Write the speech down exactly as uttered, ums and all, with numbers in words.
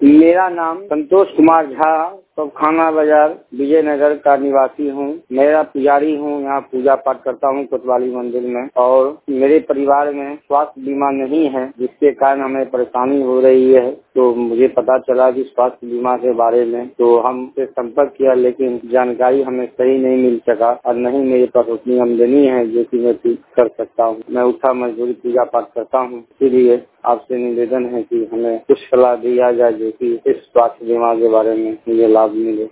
मेरा नाम संतोष कुमार झा, तोपखाना बाजार, विजयनगर का निवासी हूँ। मेरा पुजारी हूँ, यहाँ पूजा पाठ करता हूँ कोतवाली मंदिर में। और मेरे परिवार में स्वास्थ्य बीमा नहीं है, जिसके कारण हमें परेशानी हो रही है। तो मुझे पता चला कि स्वास्थ्य बीमा के बारे में, तो हमसे संपर्क किया, लेकिन जानकारी हमें सही नहीं मिल सका और नहीं मेरे पास उतनी आमदनी है जो कि मैं कर सकता हूँ। मैं उठा मजदूरी पूजा पाठ करता हूँ, इसीलिए आपसे निवेदन है कि हमें कुछ सलाह दिया जाए जो कि इस स्वास्थ्य बीमा के बारे में मुझे लाभ मिले।